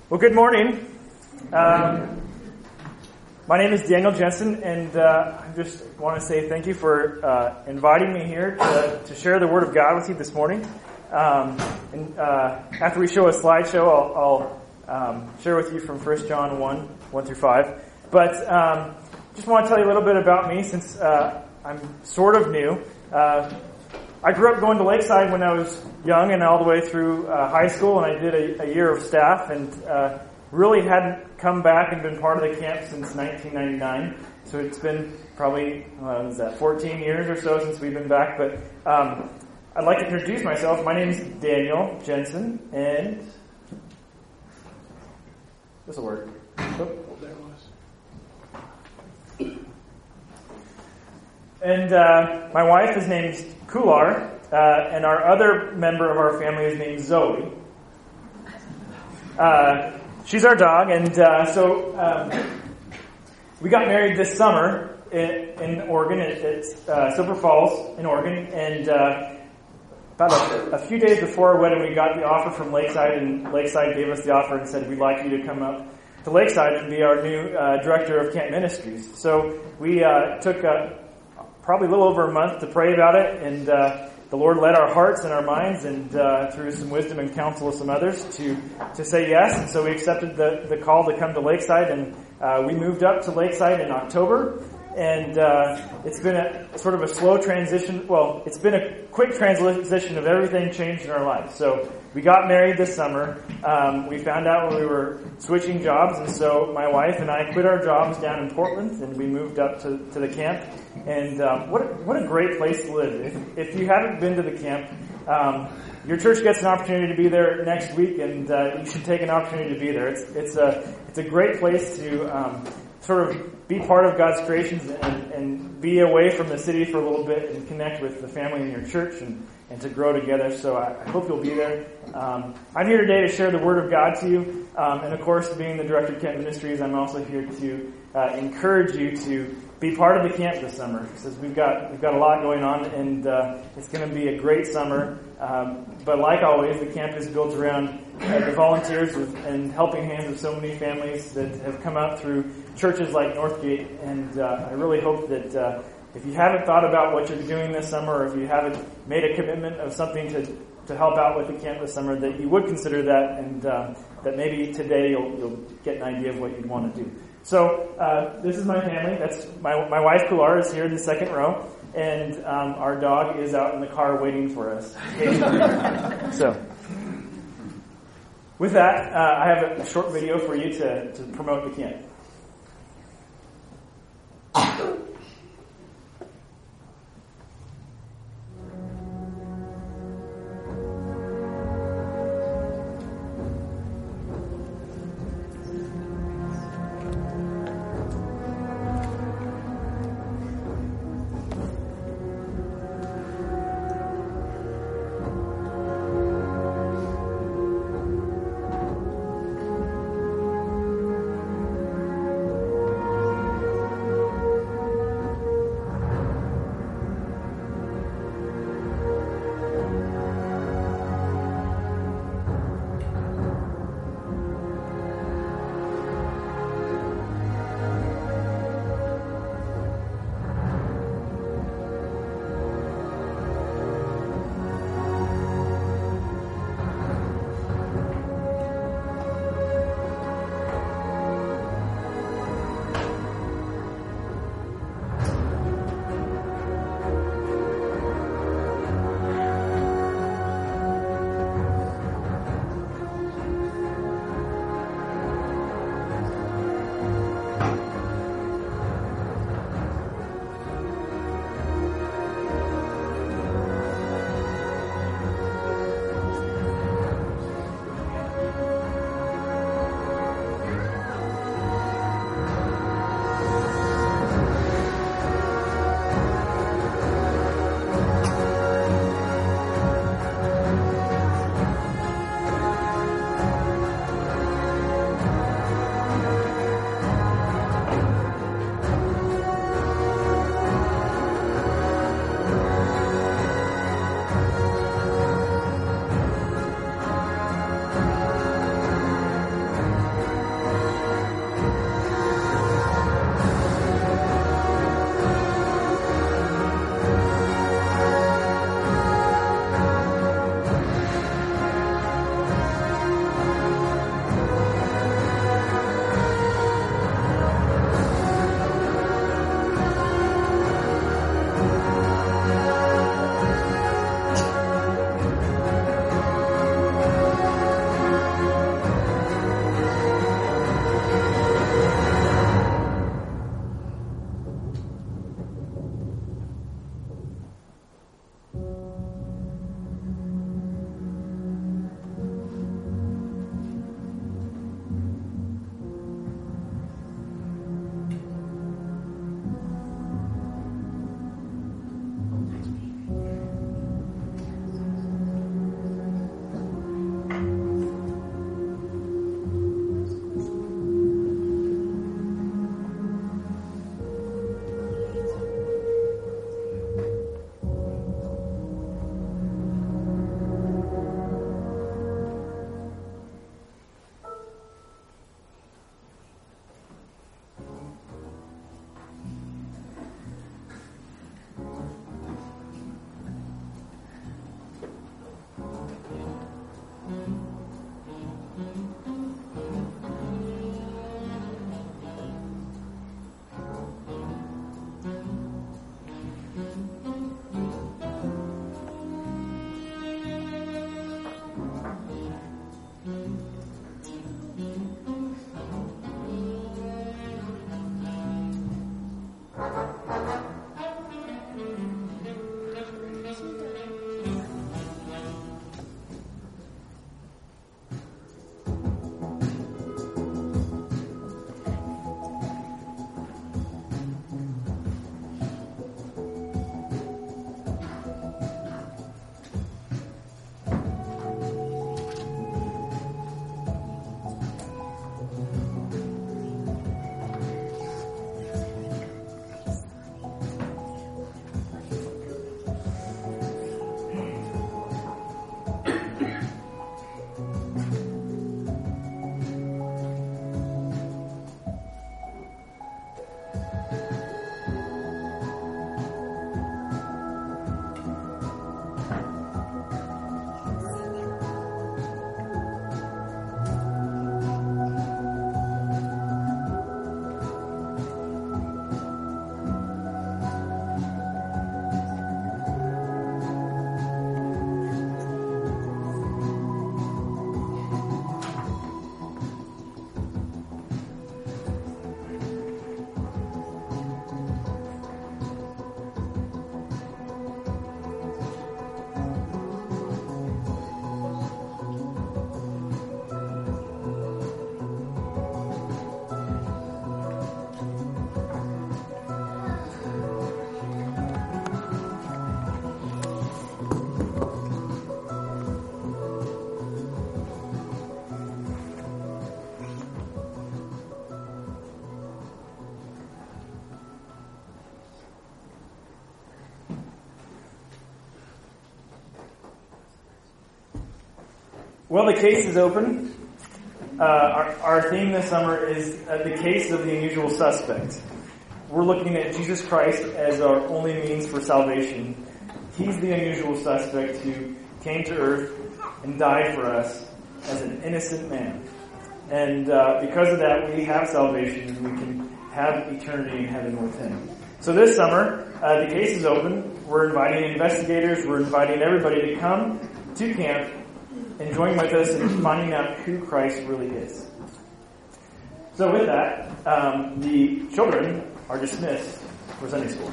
Well, good morning. My name is Daniel Jensen, and I just want to say thank you for inviting me here to share the Word of God with you this morning. After we show a slideshow, I'll share with you from 1 John 1 through 5. But just want to tell you a little bit about me since I'm sort of new. I grew up going to Lakeside when I was young and all the way through high school, and I did a year of staff and really hadn't come back and been part of the camp since 1999. So it's been probably, 14 years or so since we've been back. But I'd like to introduce myself. My name is Daniel Jensen, and this will work. And my wife is named Kular, and our other member of our family is named Zoe. She's our dog, and so we got married this summer in Oregon, at Silver Falls in Oregon, and about a few days before our wedding, we got the offer from Lakeside, and Lakeside gave us the offer and said, "We'd like you to come up to Lakeside and be our new director of camp ministries." So we took probably a little over a month to pray about it, and the Lord led our hearts and our minds, and through some wisdom and counsel of some others, to say yes. And so we accepted the call to come to Lakeside, and we moved up to Lakeside in October. And it's been a sort of a slow transition. Well, it's been a quick transition of everything changed in our lives. So we got married this summer. We found out when we were switching jobs, and so my wife and I quit our jobs down in Portland, and we moved up to the camp. And what a great place to live. If you haven't been to the camp, your church gets an opportunity to be there next week, and you should take an opportunity to be there. It's a great place to sort of be part of God's creations and be away from the city for a little bit and connect with the family in your church and to grow together. So I hope you'll be there. I'm here today to share the Word of God to you. And of course, being the director of Camp Ministries, I'm also here to encourage you to be part of the camp this summer. Because we've got a lot going on, and it's going to be a great summer. But like always, the camp is built around the volunteers and helping hands of so many families that have come out through churches like Northgate. And I really hope that if you haven't thought about what you're doing this summer, or if you haven't made a commitment of something to help out with the camp this summer, that you would consider that, and that maybe today you'll get an idea of what you'd want to do. So this is my family. That's my wife Kular is here in the second row, and our dog is out in the car waiting for us. So with that, I have a short video for you to promote the camp. Well, the case is open. Our theme this summer is the case of the unusual suspect. We're looking at Jesus Christ as our only means for salvation. He's the unusual suspect who came to earth and died for us as an innocent man. And because of that, we have salvation and we can have eternity in heaven with him. So this summer, the case is open. We're inviting investigators. We're inviting everybody to come to camp and join with us in finding out who Christ really is. So with that, the children are dismissed for Sunday school.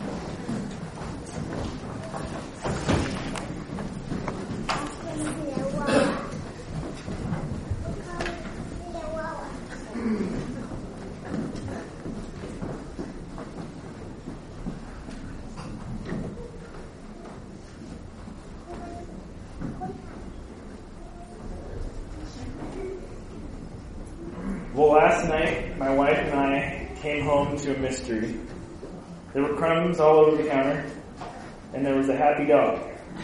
Well, last night, my wife and I came home to a mystery. There were crumbs all over the counter, and there was a happy dog.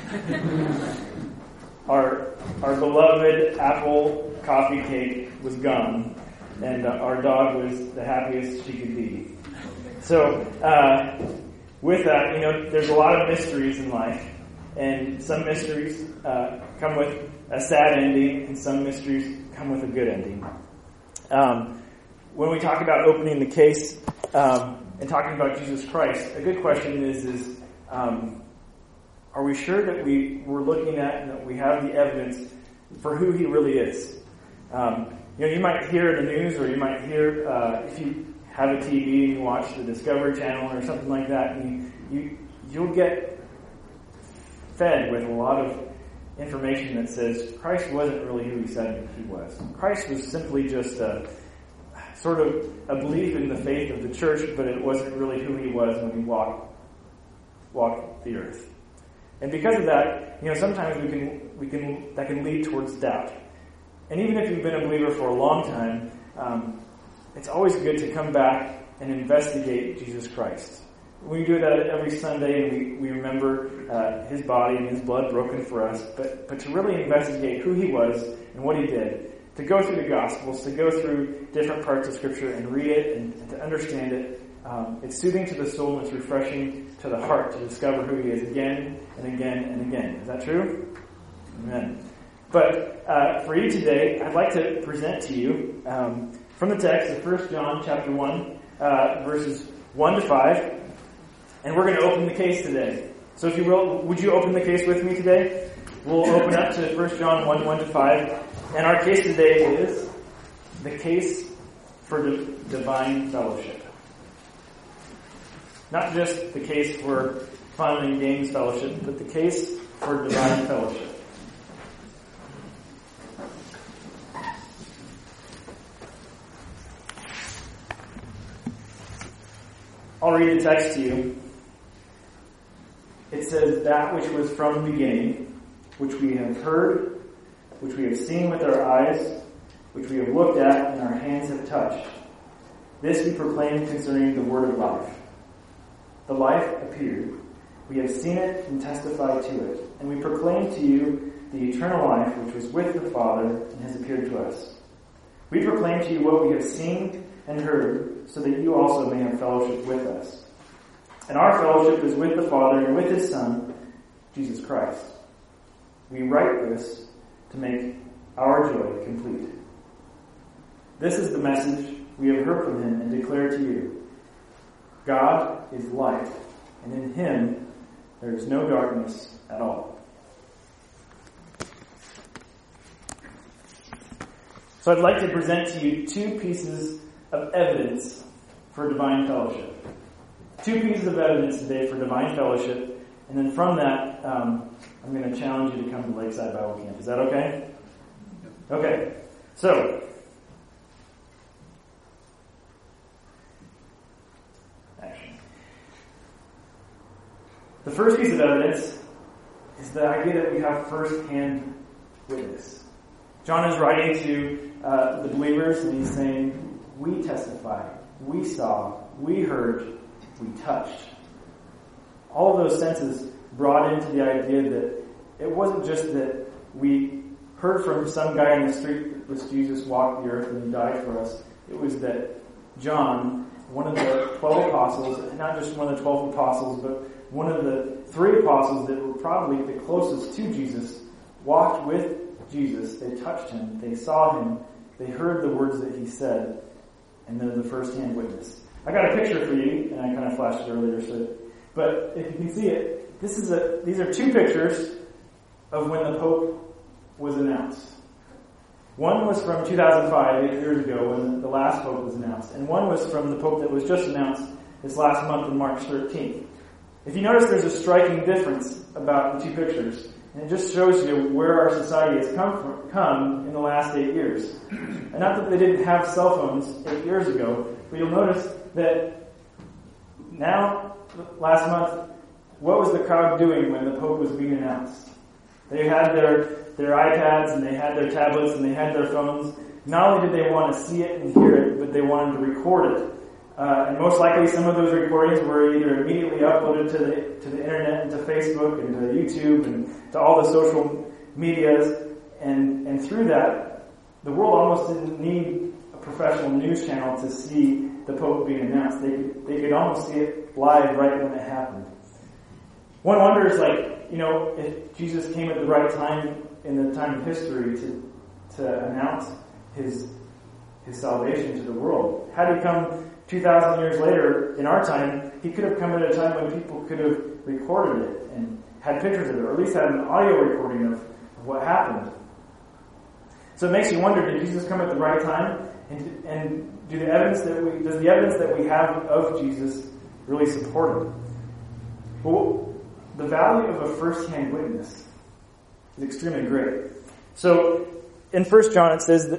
Our beloved apple coffee cake was gone, and our dog was the happiest she could be. So, with that, there's a lot of mysteries in life, and some mysteries come with a sad ending, and some mysteries come with a good ending. When we talk about opening the case and talking about Jesus Christ, a good question is are we sure that we're looking at and that we have the evidence for who he really is? You might hear the news, or you might hear if you have a TV and you watch the Discovery Channel or something like that, and you'll get fed with a lot of information that says Christ wasn't really who he said he was. Christ was simply just a sort of a belief in the faith of the church, but it wasn't really who he was when he walked the earth. And because of that, sometimes we can that can lead towards doubt. And even if you've been a believer for a long time, it's always good to come back and investigate Jesus Christ. We do that every Sunday, and we remember his body and his blood broken for us. But to really investigate who he was and what he did, to go through the Gospels, to go through different parts of Scripture and read it and to understand it, it's soothing to the soul and it's refreshing to the heart to discover who he is again and again and again. Is that true? Amen. But for you today, I'd like to present to you from the text of 1 John chapter 1, verses 1 to 5. And we're going to open the case today. So if you will, would you open the case with me today? We'll open up to 1 John 1, 1 to 5. And our case today is the case for divine fellowship. Not just the case for fun and games fellowship, but the case for divine fellowship. I'll read the text to you. It says, "That which was from the beginning, which we have heard, which we have seen with our eyes, which we have looked at and our hands have touched. This we proclaim concerning the word of life. The life appeared. We have seen it and testified to it. And we proclaim to you the eternal life which was with the Father and has appeared to us. We proclaim to you what we have seen and heard, so that you also may have fellowship with us. And our fellowship is with the Father and with his Son, Jesus Christ. We write this to make our joy complete. This is the message we have heard from him and declare to you. God is light, and in him there is no darkness at all." So I'd like to present to you two pieces of evidence for divine fellowship. Two pieces of evidence today for divine fellowship, and then from that, I'm going to challenge you to come to Lakeside Bible Camp. Is that okay? Okay. So, action. The first piece of evidence is the idea that we have first-hand witness. John is writing to the believers, and he's saying, we testify, we saw, we heard, we touched. All of those senses brought into the idea that it wasn't just that we heard from some guy in the street that this Jesus walked the earth and he died for us, it was that John, one of the 12 apostles, and not just one of the 12 apostles, but one of the 3 apostles that were probably the closest to Jesus, walked with Jesus. They touched him. They saw him. They heard the words that he said. And they're the first-hand witness. I got a picture for you, and I kind of flashed it earlier. But if you can see it, these are 2 pictures of when the Pope was announced. One was from 2005, 8 years ago, when the last Pope was announced. And one was from the Pope that was just announced this last month on March 13th. If you notice, there's a striking difference about the 2 pictures. And it just shows you where our society has come in the last 8 years. And not that they didn't have cell phones 8 years ago, but you'll notice that now, last month, what was the crowd doing when the Pope was being announced? They had their iPads and they had their tablets and they had their phones. Not only did they want to see it and hear it, but they wanted to record it. And most likely some of those recordings were either immediately uploaded to the internet and to Facebook and to YouTube and to all the social medias. And through that, the world almost didn't need a professional news channel to see the Pope being announced. They could almost see it live right when it happened. One wonders, if Jesus came at the right time in the time of history to announce his salvation to the world. Had he come 2,000 years later, in our time, he could have come at a time when people could have recorded it and had pictures of it, or at least had an audio recording of what happened. So it makes you wonder, did Jesus come at the right time? And does the evidence that we have of Jesus really support it? Well, the value of a first-hand witness is extremely great. So in 1 John it says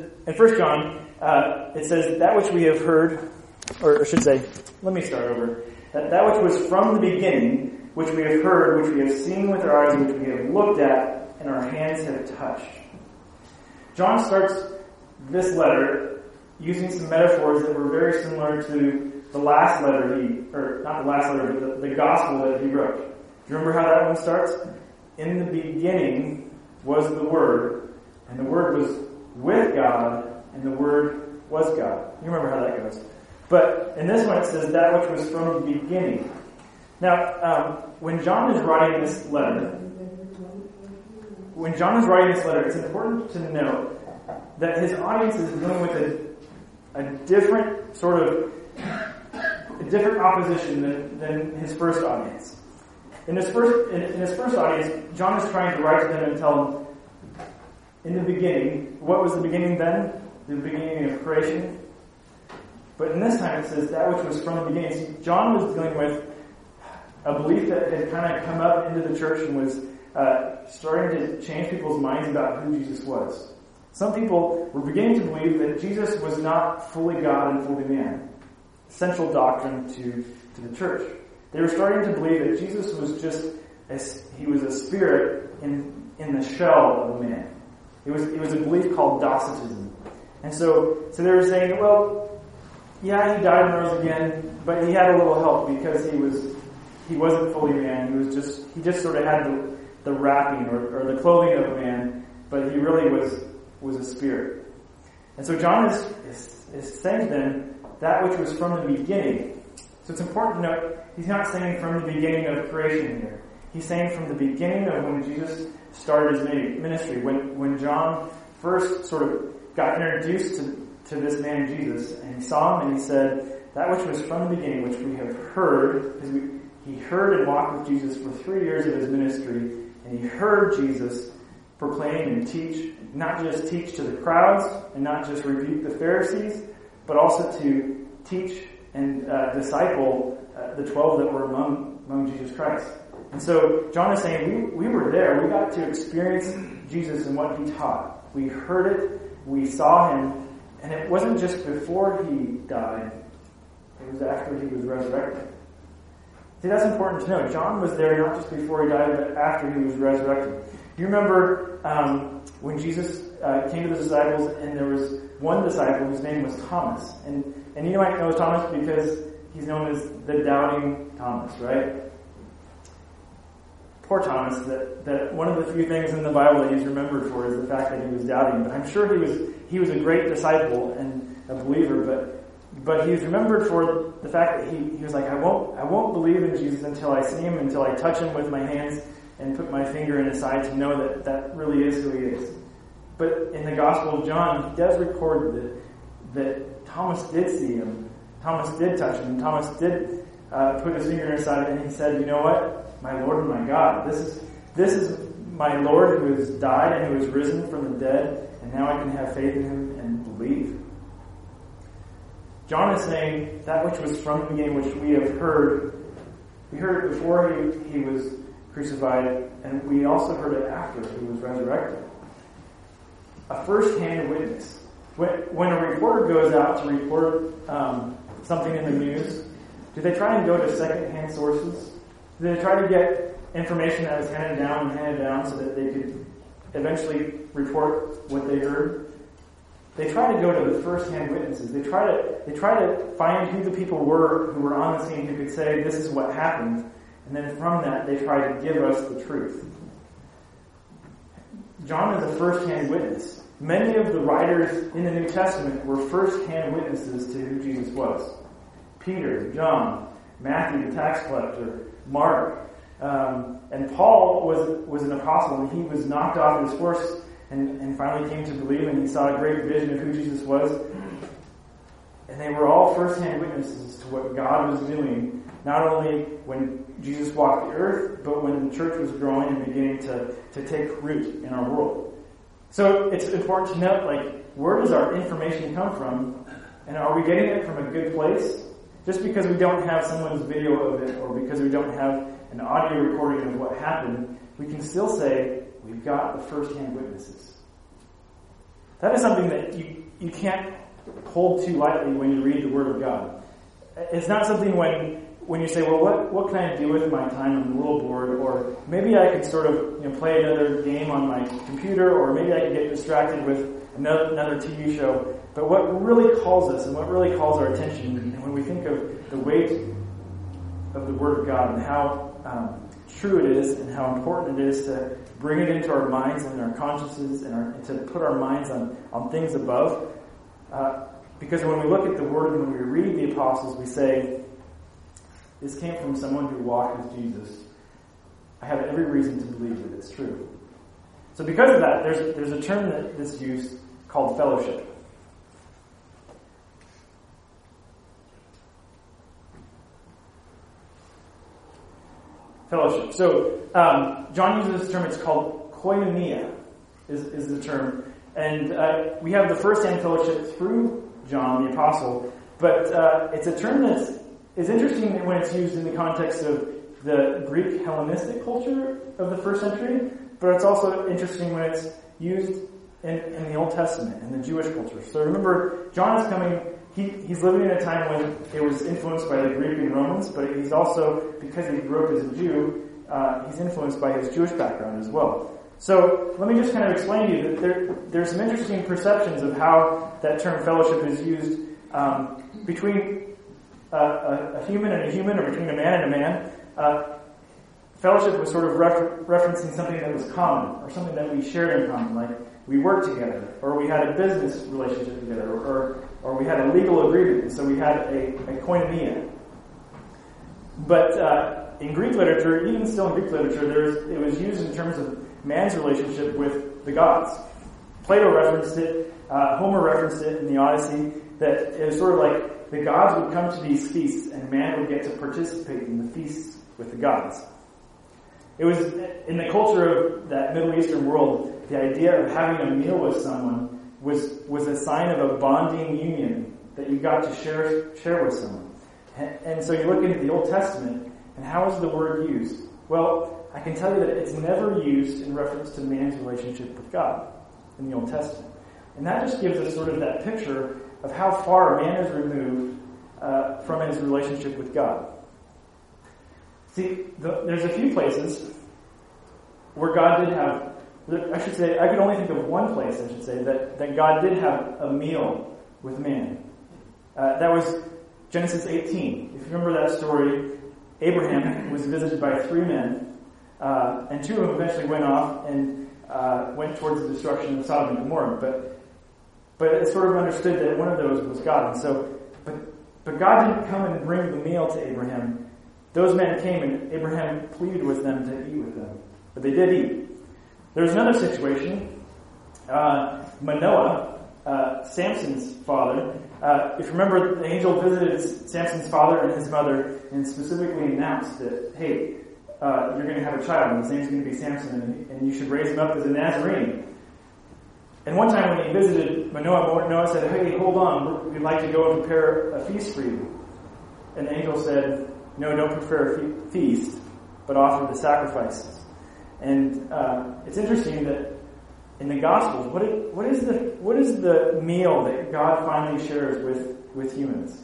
that which we have heard, or I should say, let me start over. That which was from the beginning, which we have heard, which we have seen with our eyes, which we have looked at, and our hands have touched. John starts this letter using some metaphors that were very similar to the last letter but the gospel that he wrote. Do you remember how that one starts? In the beginning was the Word, and the Word was with God, and the Word was God. You remember how that goes. But in this one it says that which was from the beginning. Now, when John is writing this letter, it's important to note that his audience is dealing with a different opposition than his first audience. In his first audience, John is trying to write to them and tell them, in the beginning, what was the beginning then? The beginning of creation. But in this time it says that which was from the beginning. See, John was dealing with a belief that had kind of come up into the church and was starting to change people's minds about who Jesus was. Some people were beginning to believe that Jesus was not fully God and fully man. Central doctrine to the church. They were starting to believe that Jesus was he was a spirit in the shell of a man. It was a belief called Docetism. And so they were saying, well, yeah, he died and rose again, but he had a little help because he wasn't fully man. He just sort of had the wrapping or the clothing of a man, but he really was a spirit. And so John is saying to them that which was from the beginning. So it's important to note, he's not saying from the beginning of creation here. He's saying from the beginning of when Jesus started his ministry, when John first sort of got introduced to this man Jesus, and he saw him and he said, that which was from the beginning, which we have heard, because he heard and walked with Jesus for 3 years of his ministry, and he heard Jesus proclaim and teach, not just teach to the crowds, and not just rebuke the Pharisees, but also to teach and disciple the 12 that were among Jesus Christ. And so John is saying, we were there. We got to experience Jesus and what he taught. We heard it. We saw him. And it wasn't just before he died. It was after he was resurrected. See, that's important to know. John was there not just before he died, but after he was resurrected. You remember when Jesus came to the disciples, and there was one disciple whose name was Thomas. And you might know Thomas because he's known as the Doubting Thomas, right? poor Thomas, that one of the few things in the Bible that he's remembered for is the fact that he was doubting. But I'm sure he was a great disciple and a believer, but he's remembered for the fact that he was like, I won't believe in Jesus until I see him, until I touch him with my hands and put my finger in his side to know that really is who he is. But in the Gospel of John, he does record that Thomas did see him. Thomas did touch him. Thomas did put his finger in his side, and he said, you know what? My Lord and my God. This is my Lord who has died and who has risen from the dead, and now I can have faith in him and believe. John is saying that which was from the beginning, which we have heard. We heard it before he was crucified, and we also heard it after he was resurrected. A first-hand witness. When a reporter goes out to report something in the news, do they try and go to second-hand sources? Do they try to get information that was handed down so that they could eventually report what they heard? They try to go to the first-hand witnesses. They try to find who the people were who were on the scene who could say, this is what happened. And then from that, they try to give us the truth. John is a first-hand witness. Many of the writers in the New Testament were first-hand witnesses to who Jesus was. Peter, John, Matthew, the tax collector, Mark, and Paul was an apostle, and he was knocked off his horse and finally came to believe, and he saw a great vision of who Jesus was. And they were all first-hand witnesses to what God was doing, not only when Jesus walked the earth, but when the church was growing and beginning to take root in our world. So it's important to note, where does our information come from? And are we getting it from a good place? Just because we don't have someone's video of it, or because we don't have an audio recording of what happened, we can still say we've got the first-hand witnesses. That is something that you can't hold too lightly when you read the Word of God. It's not something when you say, well, what can I do with my time on the little board? Or maybe I could sort of play another game on my computer, or maybe I could get distracted with another TV show. But what really calls us and what really calls our attention, and when we think of the weight of the Word of God and how true it is and how important it is to bring it into our minds and our consciences and to put our minds on things above. Because when we look at the Word and when we read the apostles, we say, this came from someone who walked with Jesus. I have every reason to believe that it's true. So because of that, there's a term that's used called fellowship. Fellowship. So John uses this term. It's called koinonia, is the term, and we have the first-hand fellowship through John the apostle. But it's a term it's interesting when it's used in the context of the Greek Hellenistic culture of the first century, but it's also interesting when it's used in the Old Testament, in the Jewish culture. So remember, John is coming, he's living in a time when it was influenced by the Greek and Romans, but he's also, because he grew up as a Jew, he's influenced by his Jewish background as well. So let me just kind of explain to you that there's some interesting perceptions of how that term fellowship is used between a human and a human, or between a man and a man. Fellowship was sort of referencing something that was common, or something that we shared in common, like we worked together, or we had a business relationship together, or we had a legal agreement, and so we had a koinonia. But in Greek literature, even still in Greek literature, it was used in terms of man's relationship with the gods. Plato referenced it, Homer referenced it in the Odyssey, that it was sort of like the gods would come to these feasts and man would get to participate in the feasts with the gods. It was, in the culture of that Middle Eastern world, the idea of having a meal with someone was a sign of a bonding union that you got to share with someone. And so you look into the Old Testament, and how is the word used? Well, I can tell you that it's never used in reference to man's relationship with God in the Old Testament. And that just gives us sort of that picture of how far man is removed from his relationship with God. See, there's a few places where God did have, I could only think of one place, that God did have a meal with man. That was Genesis 18. If you remember that story, Abraham was visited by three men. and two of them eventually went off and went towards the destruction of Sodom and Gomorrah. But it's sort of understood that one of those was God. And so, but God didn't come and bring the meal to Abraham. Those men came and Abraham pleaded with them to eat with them. But they did eat. There's another situation. Manoah, Samson's father. If you remember, the angel visited Samson's father and his mother and specifically announced that, hey, you're going to have a child and his name's going to be Samson and you should raise him up as a Nazarene. And one time when he visited Manoah, Manoah said, hey, hold on, we'd like to go and prepare a feast for you. And the angel said, no, don't prepare a feast, but offer the sacrifices. And it's interesting that in the Gospels, what is the meal that God finally shares with humans?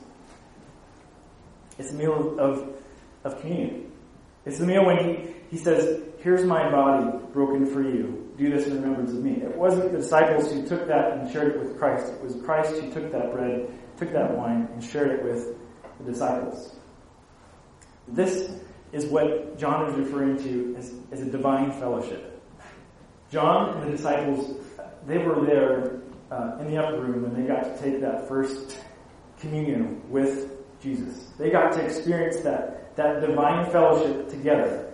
It's a meal of communion. It's the meal when he says, here's my body broken for you. Do this in remembrance of me. It wasn't the disciples who took that and shared it with Christ. It was Christ who took that bread, took that wine, and shared it with the disciples. This is what John is referring to as a divine fellowship. John and the disciples, they were there in the upper room when they got to take that first communion with Jesus. They got to experience that divine fellowship together.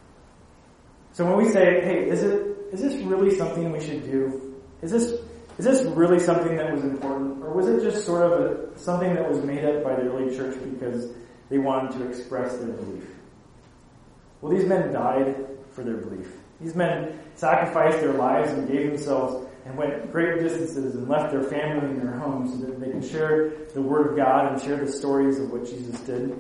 So when we say, hey, is this really something we should do? Is this really something that was important? Or was it just sort of something that was made up by the early church because they wanted to express their belief? Well, these men died for their belief. These men sacrificed their lives and gave themselves and went great distances and left their family and their homes so that they could share the Word of God and share the stories of what Jesus did.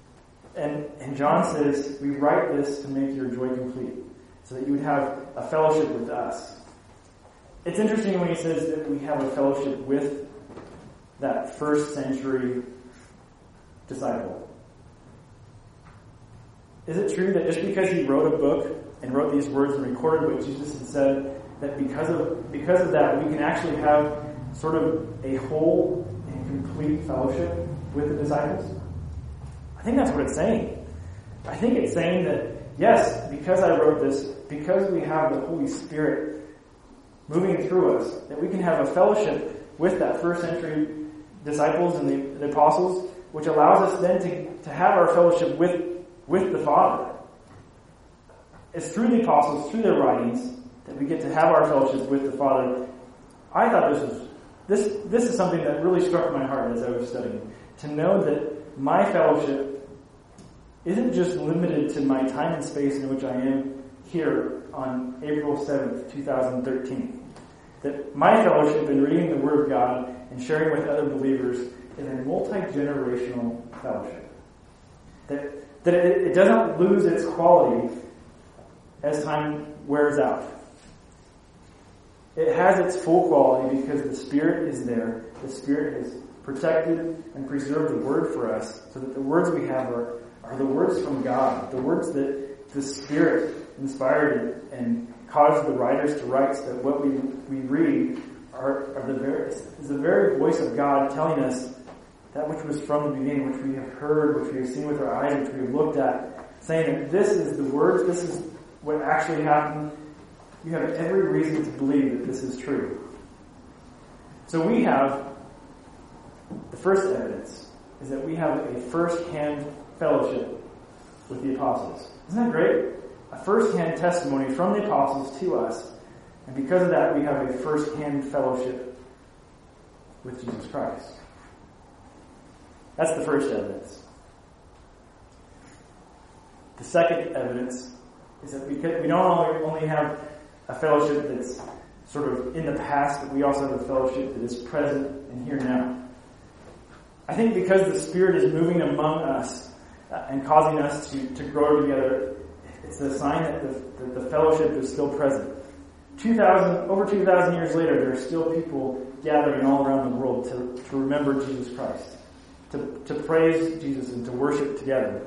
And John says, we write this to make your joy complete, so that you would have a fellowship with us. It's interesting when he says that we have a fellowship with that first century disciple. Is it true that just because he wrote a book and wrote these words and recorded what Jesus had said, that because of that we can actually have sort of a whole and complete fellowship with the disciples? I think that's what it's saying. I think it's saying that, yes, because I wrote this, because we have the Holy Spirit moving through us, that we can have a fellowship with that first century disciples and the apostles, which allows us then to have our fellowship with the Father. It's through the apostles, through their writings, that we get to have our fellowship with the Father. I thought this is something that really struck my heart as I was studying. To know that my fellowship isn't just limited to my time and space in which I am here on April 7th, 2013. That my fellowship in reading the Word of God and sharing with other believers is a multi-generational fellowship. That it doesn't lose its quality as time wears out. It has its full quality because the Spirit is there. The Spirit has protected and preserved the Word for us so that the words we have are the words from God, the words that the Spirit inspired and caused the writers to write, so that what we read is the very voice of God telling us that which was from the beginning, which we have heard, which we have seen with our eyes, which we have looked at, saying that this is the words, this is what actually happened. You have every reason to believe that this is true. So we have, the first evidence is that we have a first-hand fellowship with the apostles. Isn't that great? A first-hand testimony from the apostles to us. And because of that, we have a first-hand fellowship with Jesus Christ. That's the first evidence. The second evidence is that we don't only have a fellowship that's sort of in the past, but we also have a fellowship that is present and here now. I think because the Spirit is moving among us and causing us to grow together, it's a sign that the fellowship is still present. Over 2,000 years later, there are still people gathering all around the world to remember Jesus Christ, to praise Jesus and to worship together.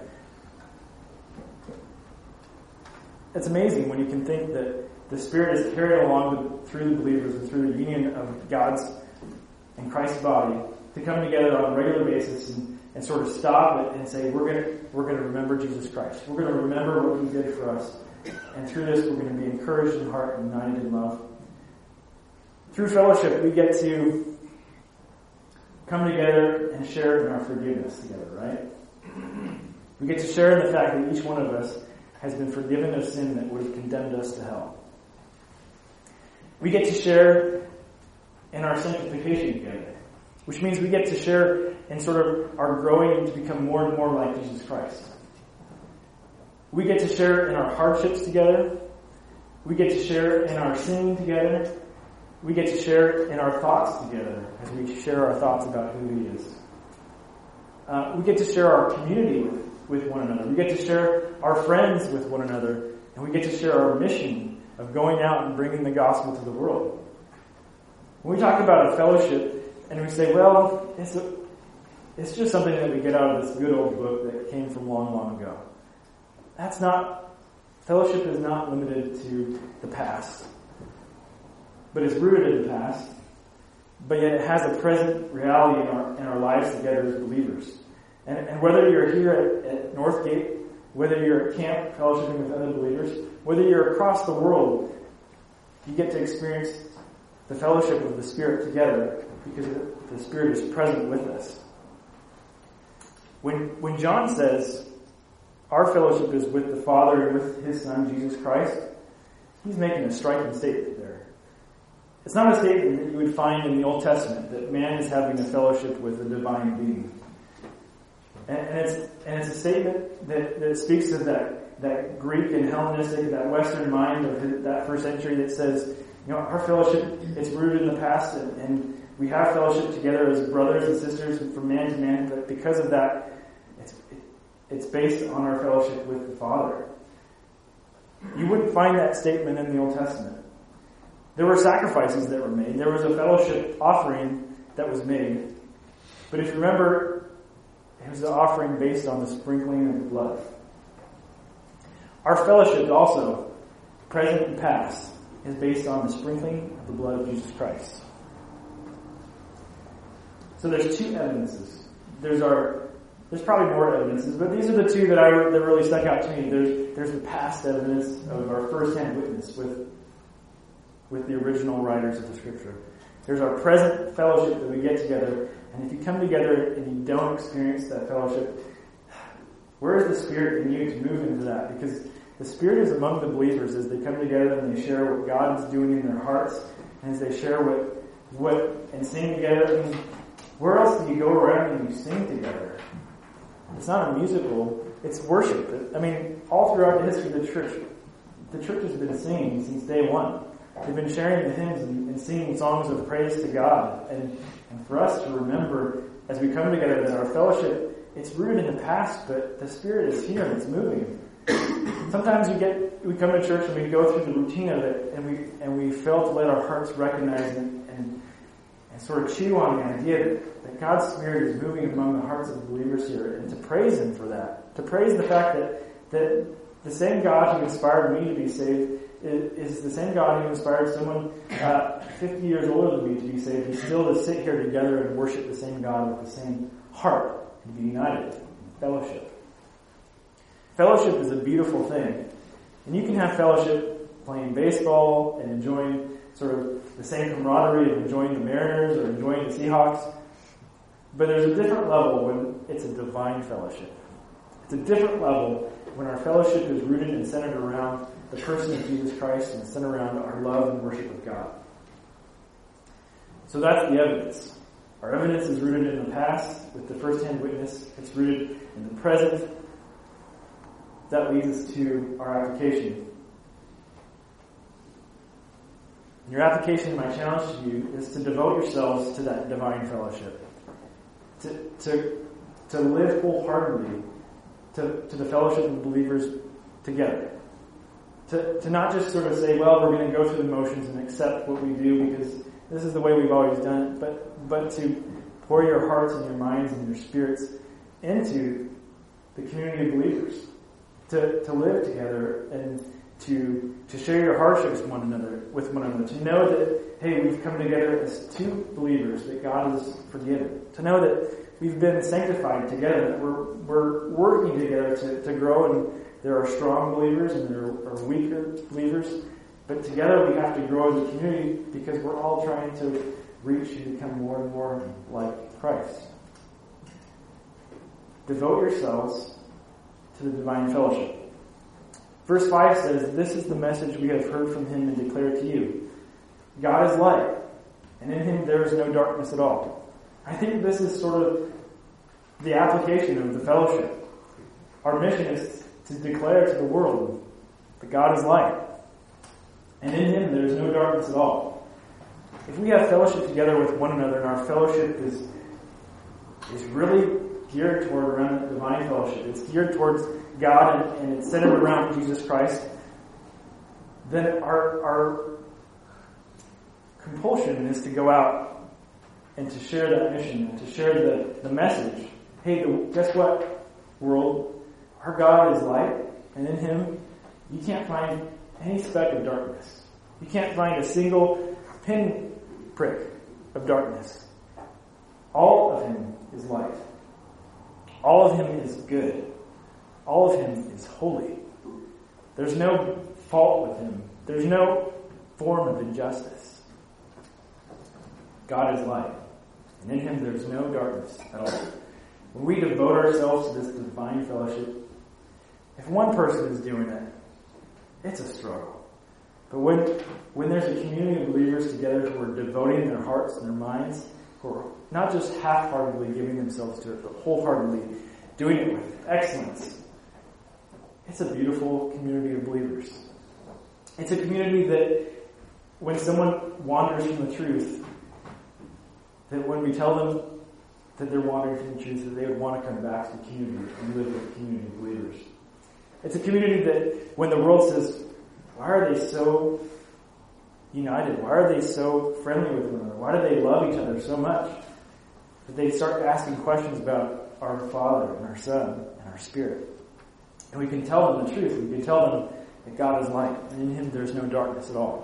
It's amazing when you can think that the Spirit is carried along through the believers and through the union of God's and Christ's body to come together on a regular basis and sort of stop it and say, we're going to remember Jesus Christ. We're going to remember what He did for us. And through this, we're going to be encouraged in heart and united in love. Through fellowship, we get to come together and share in our forgiveness together, right? We get to share in the fact that each one of us has been forgiven of sin that would have condemned us to hell. We get to share in our sanctification together, which means we get to share in sort of our growing to become more and more like Jesus Christ. We get to share in our hardships together. We get to share in our sinning together. We get to share in our thoughts together as we share our thoughts about who He is. We get to share our community with one another. We get to share our friends with one another. And we get to share our mission of going out and bringing the gospel to the world. When we talk about a fellowship and we say, well, it's just something that we get out of this good old book that came from long, long ago. Fellowship is not limited to the past. But it's rooted in the past. But yet it has a present reality in our lives together as believers. And whether you're here at Northgate, whether you're at camp fellowshipping with other believers, whether you're across the world, you get to experience the fellowship of the Spirit together because the Spirit is present with us. When John says our fellowship is with the Father and with His Son, Jesus Christ, he's making a striking statement there. It's not a statement that you would find in the Old Testament, that man is having a fellowship with a divine being. And it's a statement that speaks of that Greek and Hellenistic, that Western mind of that first century that says, our fellowship, it's rooted in the past and we have fellowship together as brothers and sisters from man to man, but because of that, it's based on our fellowship with the Father. You wouldn't find that statement in the Old Testament. There were sacrifices that were made. There was a fellowship offering that was made. But if you remember, it was an offering based on the sprinkling of the blood. Our fellowship also, present and past, is based on the sprinkling of the blood of Jesus Christ. So there's two evidences. There's probably more evidences, but these are the two that really stuck out to me. There's the past evidence of our first-hand witness with the original writers of the Scripture. There's our present fellowship that we get together, and if you come together and you don't experience that fellowship, where is the Spirit in you to move into that? Because the Spirit is among the believers as they come together and they share what God is doing in their hearts, and as they share what and sing together. I mean, where else do you go around and you sing together? It's not a musical, it's worship. I mean, all throughout the history of the church has been singing since day one. They've been sharing the hymns and singing songs of praise to God. And for us to remember as we come together that our fellowship, it's rooted in the past, but the Spirit is here and it's moving. Sometimes we come to church and we go through the routine of it and we fail to let our hearts recognize and sort of chew on the idea that God's Spirit is moving among the hearts of the believers here, and to praise Him for that. To praise the fact that the same God who inspired me to be saved is the same God who inspired someone 50 years older than me to be saved, and still to sit here together and worship the same God with the same heart and be united in fellowship. Fellowship is a beautiful thing. And you can have fellowship playing baseball and enjoying sort of the same camaraderie of enjoying the Mariners or enjoying the Seahawks. But there's a different level when it's a divine fellowship. It's a different level when our fellowship is rooted and centered around the person of Jesus Christ and centered around our love and worship of God. So that's the evidence. Our evidence is rooted in the past with the first-hand witness. It's rooted in the present. That leads us to our application. In your application, my challenge to you is to devote yourselves to that divine fellowship. To live wholeheartedly to the fellowship of believers together. To not just sort of say, well, we're going to go through the motions and accept what we do because this is the way we've always done it, but to pour your hearts and your minds and your spirits into the community of believers. To live together and to share your hardships with one another. To know that, hey, we've come together as two believers that God has forgiven. To know that we've been sanctified together, that we're working together to grow there are strong believers and there are weaker believers. But together we have to grow as a community because we're all trying to reach and become more and more like Christ. Devote yourselves to the divine fellowship. Verse 5 says, "This is the message we have heard from him and declare to you. God is light, and in him there is no darkness at all." I think this is sort of the application of the fellowship. Our mission is to declare to the world that God is light, and in him there is no darkness at all. If we have fellowship together with one another, and our fellowship is really geared toward around the divine fellowship, it's geared towards God and it's centered around Jesus Christ, then our compulsion is to go out and to share that mission, and to share the message. Hey, guess what, world? Our God is light, and in him you can't find any speck of darkness. You can't find a single pinprick of darkness. All of him is light. All of him is good. All of him is holy. There's no fault with him. There's no form of injustice. God is light, and in him there's no darkness at all. When we devote ourselves to this divine fellowship, if one person is doing it, it's a struggle. But when there's a community of believers together who are devoting their hearts and their minds, who are not just half-heartedly giving themselves to it, but wholeheartedly doing it with excellence, it's a beautiful community of believers. It's a community that when someone wanders from the truth, that when we tell them that they're wandering from the truth, that they would want to come back to the community and live with a community of believers. It's a community that when the world says, why are they so united? Why are they so friendly with one another? Why do they love each other so much? That they start asking questions about our Father and our Son and our Spirit. And we can tell them the truth. We can tell them that God is light, and in him there's no darkness at all.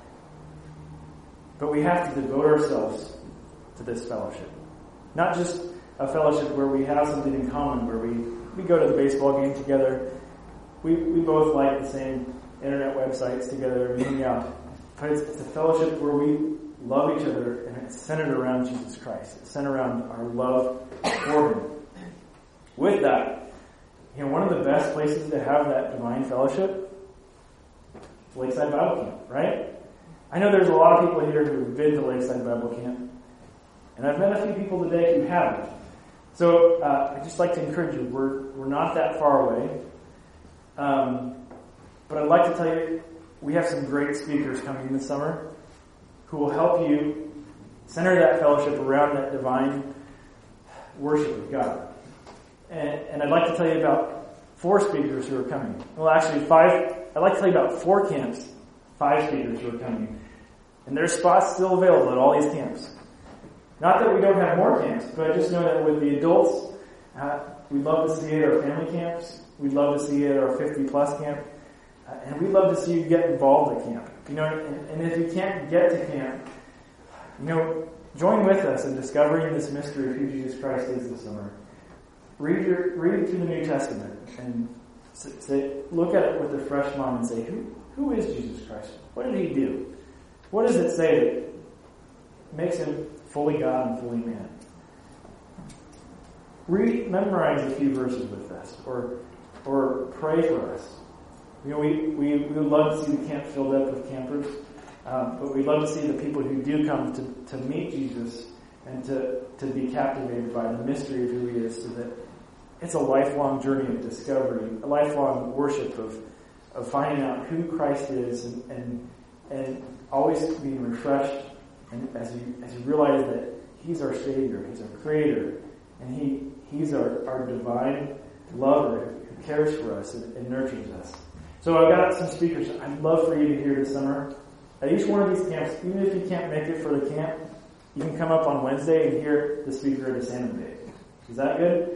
But we have to devote ourselves to this fellowship. Not just a fellowship where we have something in common, where we go to the baseball game together. We both like the same internet websites together and hang out. But it's a fellowship where we love each other, and it's centered around Jesus Christ. It's centered around our love for him. With that, one of the best places to have that divine fellowship is Lakeside Bible Camp, right? I know there's a lot of people here who have been to Lakeside Bible Camp, and I've met a few people today who haven't. So I'd just like to encourage you, we're not that far away. But I'd like to tell you, we have some great speakers coming in this summer who will help you center that fellowship around that divine worship of God. And I'd like to tell you about 4 speakers who are coming. Well, actually 5. I'd like to tell you about 4 camps, 5 speakers who are coming. And there's spots still available at all these camps. Not that we don't have more camps, but I just know that with the adults, we'd love to see it at our family camps. We'd love to see it at our 50-plus camp. And we'd love to see you get involved at camp. And if you can't get to camp, join with us in discovering this mystery of who Jesus Christ is this summer. Read through the New Testament and look at it with a fresh mind and say, who is Jesus Christ? What did he do? What does it say that makes him fully God and fully man? Memorize a few verses with us, or pray for us. We would love to see the camp filled up with campers, but we'd love to see the people who do come to meet Jesus and to be captivated by the mystery of who he is, so that it's a lifelong journey of discovery, a lifelong worship of finding out who Christ is and always being refreshed, and as you realize that he's our Savior, he's our Creator, and he's our divine lover who cares for us and nurtures us. So I've got some speakers I'd love for you to hear this summer. At each one of these camps, even if you can't make it for the camp, you can come up on Wednesday and hear the speaker at a Salmon Day. Is that good?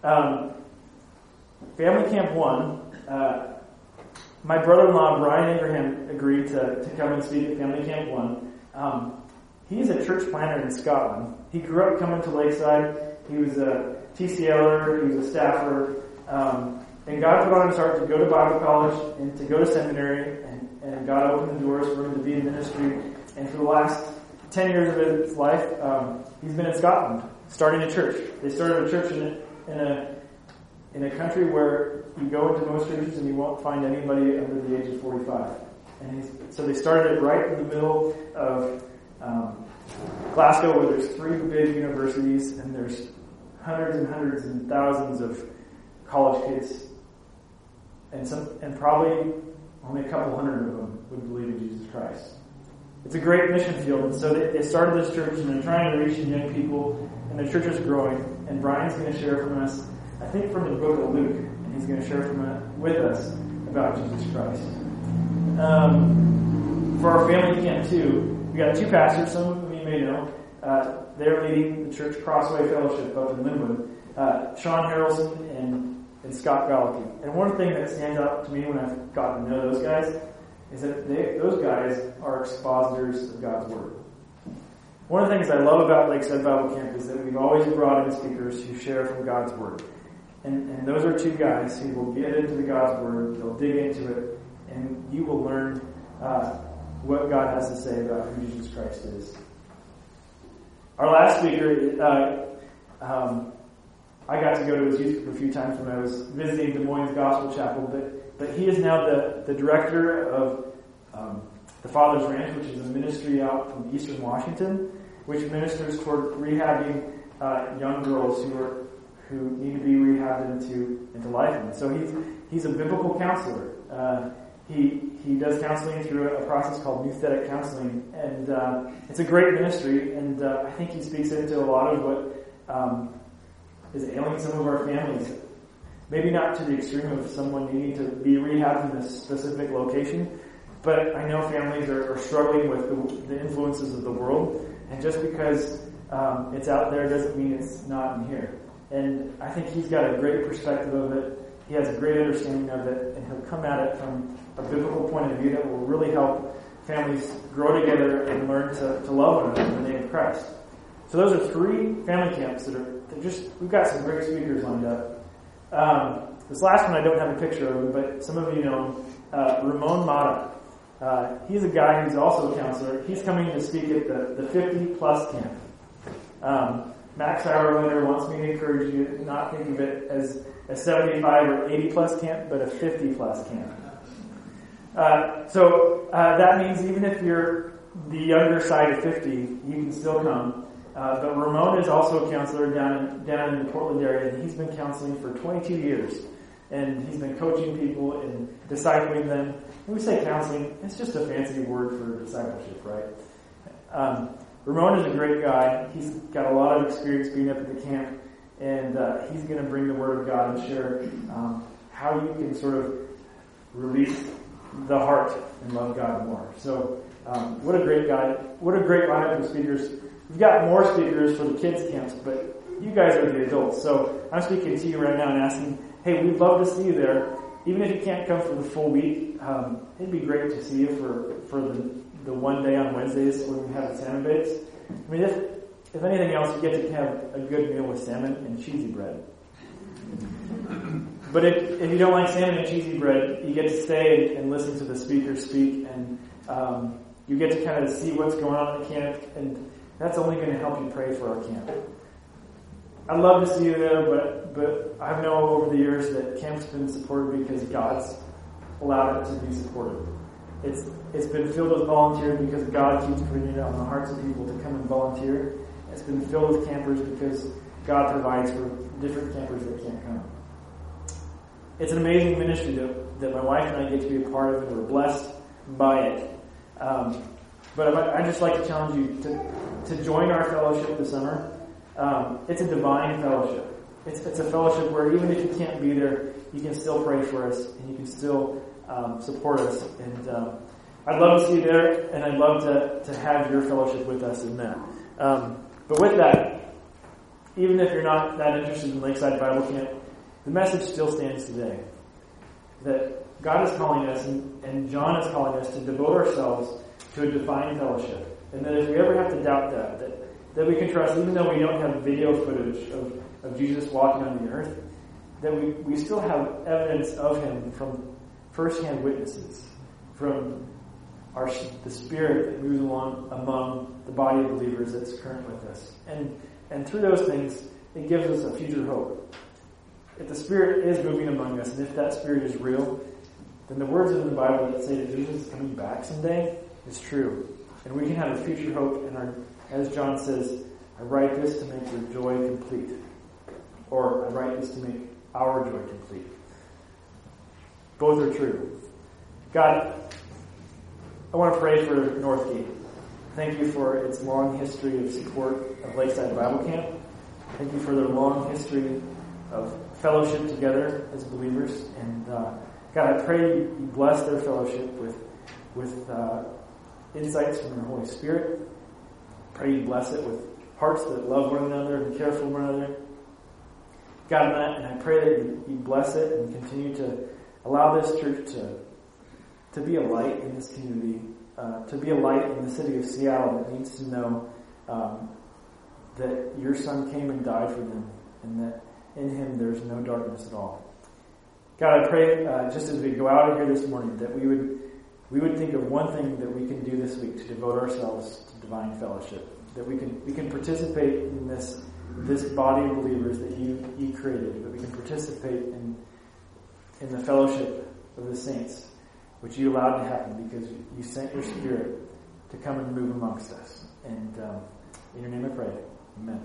Family Camp 1, my brother-in-law, Brian Abraham, agreed to come and speak at Family Camp 1. He's a church planter in Scotland. He grew up coming to Lakeside. He was a TCLer, he was a staffer, And God put on his heart to go to Bible college and to go to seminary, and God opened the doors for him to be in ministry. And for the last 10 years of his life, he's been in Scotland, starting a church. They started a church in a country where you go into most churches and you won't find anybody under the age of 45. And so they started it right in the middle of Glasgow, where there's 3 big universities, and there's hundreds and thousands of college kids, and probably only a couple hundred of them would believe in Jesus Christ. It's a great mission field, and so they started this church, and they're trying to reach young people, and the church is growing. And Brian's going to share from us, I think, from the book of Luke, and he's going to share with us about Jesus Christ. For our family camp too, we got 2 pastors. Some of you may know. They're leading the church Crossway Fellowship up in Linwood. Sean Harrelson and Scott Gallaty. And one thing that stands out to me when I've gotten to know those guys is that those guys are expositors of God's Word. One of the things I love about Lakeside Bible Camp is that we've always brought in speakers who share from God's Word. And those are 2 guys who will get into the God's Word, they'll dig into it, and you will learn what God has to say about who Jesus Christ is. Our last speaker, I got to go to his youth group a few times when I was visiting Des Moines Gospel Chapel, but he is now the director of the Father's Ranch, which is a ministry out from Eastern Washington, which ministers toward rehabbing young girls who need to be rehabbed into life. And so he's a biblical counselor. He does counseling through a process called Nouthetic Counseling, and it's a great ministry. And I think he speaks into a lot of what is ailing some of our families. Maybe not to the extreme of someone needing to be rehabbed in a specific location, but I know families are struggling with the influences of the world, and just because it's out there doesn't mean it's not in here. And I think he's got a great perspective of it. He has a great understanding of it, and he'll come at it from a biblical point of view that will really help families grow together and learn to love one another in the name of Christ. So those are 3 family camps we've got some great speakers lined up. This last one I don't have a picture of him, but some of you know him, Ramon Mata. He's a guy who's also a counselor. He's coming to speak at the 50-plus camp. Max Auerlander wants me to encourage you to not think of it as a 75 or 80-plus camp, but a 50-plus camp. So that means even if you're the younger side of 50, you can still come. But Ramon is also a counselor down in the Portland area, and he's been counseling for 22 years. And he's been coaching people and discipling them. When we say counseling, it's just a fancy word for discipleship, right? Ramon is a great guy. He's got a lot of experience being up at the camp, and he's going to bring the Word of God and share how you can sort of release the heart and love God more. So, what a great guy. What a great lineup of speakers. We've got more speakers for the kids' camps, but you guys are the adults. So, I'm speaking to you right now and asking, hey, we'd love to see you there. Even if you can't come for the full week, it'd be great to see you for the one day on Wednesdays when we have the salmon baits. I mean, if anything else, you get to have a good meal with salmon and cheesy bread. But if you don't like salmon and cheesy bread, you get to stay and listen to the speakers speak, and you get to kind of see what's going on at the camp, and that's only going to help you pray for our camp. I'd love to see you there, but I know over the years that camp's been supported because God's allowed it to be supported. It's been filled with volunteers because God keeps putting it on the hearts of people to come and volunteer. It's been filled with campers because God provides for different campers that can't come. It's an amazing ministry that my wife and I get to be a part of, and we're blessed by it. But I'd just like to challenge you to join our fellowship this summer. It's a divine fellowship. It's a fellowship where even if you can't be there, you can still pray for us, and you can still support us. And I'd love to see you there, and I'd love to have your fellowship with us in that. But with that, even if you're not that interested in Lakeside Bible Camp, the message still stands today. That God is calling us, and John is calling us to devote ourselves to a divine fellowship. And that if we ever have to doubt that we can trust, even though we don't have video footage of Jesus walking on the earth, that we still have evidence of him from first-hand witnesses, from the Spirit that moves along among the body of believers that's current with us. And through those things, it gives us a future hope. If the Spirit is moving among us, and if that Spirit is real, then the words in the Bible that say that Jesus is coming back someday is true. And we can have a future hope, and as John says, I write this to make your joy complete. Or I write this to make our joy complete. Both are true. God, I want to pray for Northgate. Thank you for its long history of support of Lakeside Bible Camp. Thank you for their long history of fellowship together as believers. And God, I pray you bless their fellowship with insights from your Holy Spirit. Pray you bless it with hearts that love one another and care for one another. God, and I pray that you bless it and continue to allow this church to be a light in this community, to be a light in the city of Seattle that needs to know that your Son came and died for them, and that in him there's no darkness at all. God, I pray just as we go out of here this morning that we would think of one thing that we can do this week to devote ourselves to divine fellowship, that we can participate in this body of believers that you created, that we can participate in the fellowship of the saints, which you allowed to happen because you sent your Spirit to come and move amongst us. And in your name I pray. Amen.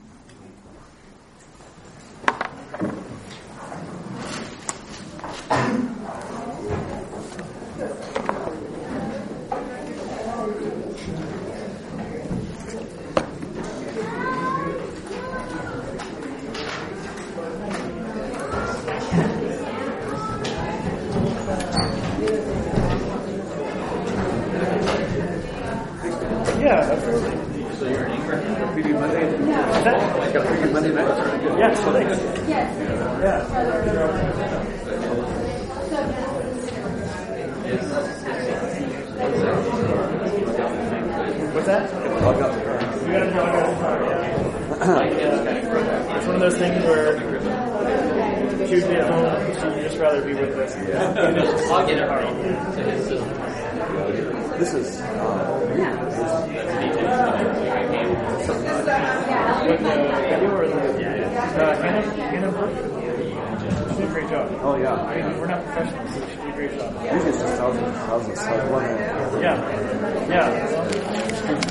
Yeah, absolutely. So you're in England? We do Monday? Is that? Like a free Monday night? That's really good. Yeah, so thanks. Yes. Yeah. What's that? Log out the car. You gotta log out the car, yeah. It's one of those things where she would be at home, she'd just rather be with us. Yeah. You just log in her car. This is With the video or Hannah Burke? She did a great job. oh yeah. I mean, we're not professionals, so she did a great job. Usually it's just thousands, like one. Yeah. Yeah.